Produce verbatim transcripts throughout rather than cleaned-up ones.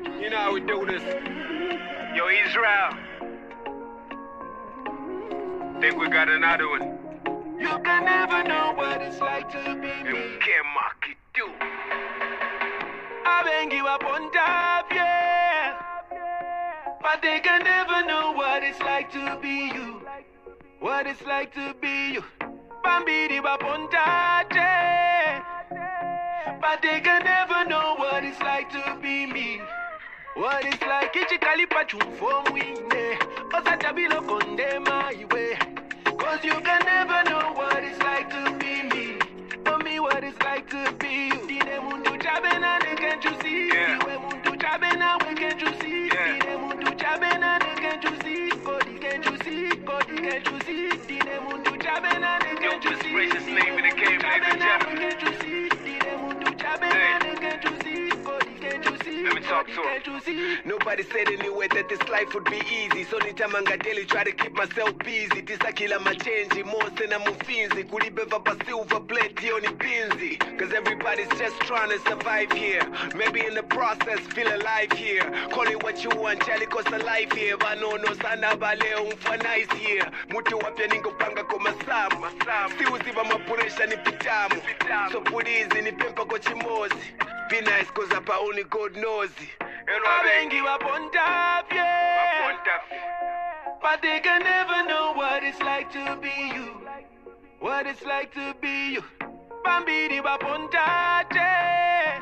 You know how we do this. Yo, Israel. Think we got another one. You can never know what it's like to be And me. we can't mock it, too. I've been give up on top, yeah. But they can never know what it's like to be you. What it's like to be you. Bambi di up on top, yeah. But they can never know what it's like to be me. What it's like, it's a calipachu for me. Cause I tabilo condemn way. Cause you can never know what it's like to be me. For me, what it's like to be you. Dine mundu chabena, can't you see? Dine mundu chabena, can't you see? Dine mundu chabena, can't you see? Cody, can't you see? Cody, can't you see? Dine mundu chabena, can't you see? Gracious name in the game, ladies and gentlemen. Can't you see? Dine mundu chabena, can't you see? Cody, can't you see? Let me talk to Can't you see? Nobody said anyway that this life would be easy. So nitamanga daily try to keep myself busy. Tisakila machenji, mose na mufinzi. Kulibeva pa silver plate, yoni binzi. Cause everybody's just trying to survive here. Maybe in the process, feel alive here. Call it what you want, chali kosa life here. Vano no sana bale umfa nice here. Mutu wapya ningo panga kwa masamu. Si uziba mapuresha ni pitamu. So put easy ni pempa kwa chimozi. Be nice cause apa only God knows it. I've been give up on top, yeah. But they can never know what it's like to be you. What it's like to be you. Bambi di up on top, yeah.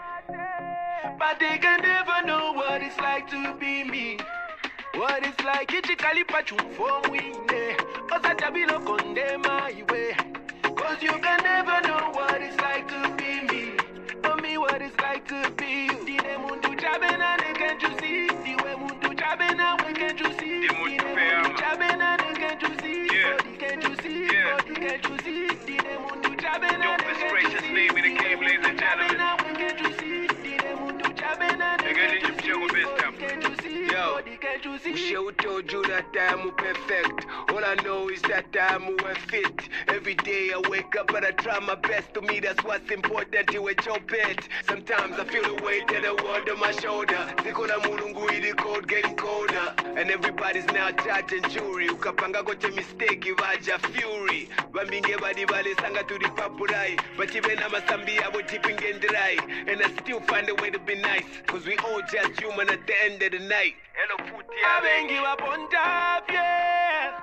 But they can never know what it's like to be me. What it's like, it's a calipachu for me. Cause I tabilo condemn way. Cause you can never know what it's like to be me. For me, what it's like to be you. Dine mundu chabena, can't you see? Dine mundu chabena, can't you see? Dine mundu chabena, can't you see? Yeah. Body, can't you see? Yeah. Body, can't you see? Dine mundu chabena, Yo, this gracious name in the game, ladies and gentlemen. can't you see? Dine mundu chabena, Nigga, need you to check with this stuff. can't you see? Yo. Body, can't you see? Ushe who told you that I'm perfect. All I know is that I'm fit. Every day I wake up and I try my best. To me that's what's important. You at your pet. Sometimes I feel the weight of the world on my shoulder. Sikona mulungu the cold getting colder. And everybody's now judging jury. Ukapanga gote mistake ivaja fury. Bambinge badi bali sanga to the papurai. But even I'm a sambi abo tipping and dry. And I still find a way to be nice. Cause we all just human at the end of the night. Hello, Footy. I've been give up on top, yeah.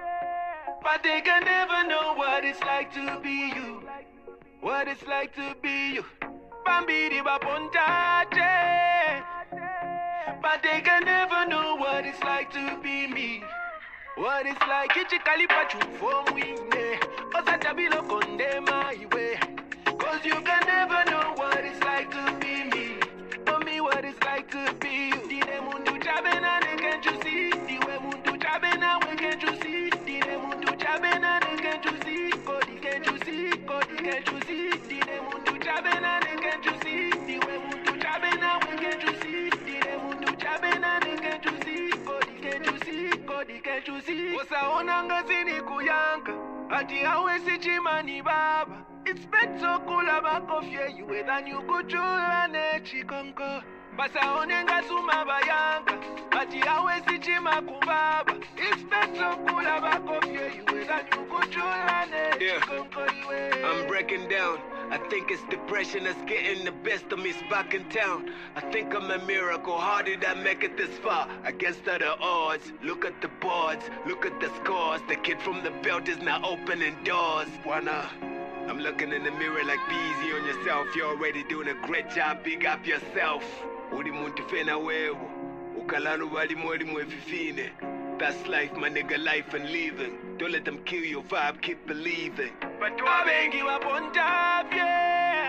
But they can never know what it's like to be you. What it's like to be you. Bambi di up on top, yeah. But they can never know what it's like to be me. What it's like, it's a calipachu for me. Cause I tabilo condemn way. Cause you can never know what it's like to be me. For me, what it's like to be you. Dine mundu chabena, can't you see? Dine mundu chabena, can't you see? Dine mundu chabena, can't you see? Cody, can't you see? Cody, can't you see? Dine mundu chabena, can't you see? Dine mundu chabena, can't you see? Dine mundu chabena, can't you see? Cody, can't you see? Cody, can't you see? Usaona ngazini kuyanka, ati hawezi chimani baba. It's better kula bakofye you than you go chula ne chikonko. Basa onenga suma bayanka, ati hawezi chima kubaba. It's better kula bakofye you than you go chula ne Yeah. chikonko iwe. I'm breaking down. I think it's depression that's getting the best of me. It's back in town. I think I'm a miracle. How did I make it this far? Against other odds. Look at the boards. Look at the scores. The kid from the belt is now opening doors. Wanna? I'm looking in the mirror like be easy on yourself. You're already doing a great job. Big up yourself. Udi muntu fena wewo. Ukalanu bali mweli mwefifine. That's life, my nigga, life and living. Don't let them kill your vibe, keep believing. But I've been give up on top, yeah.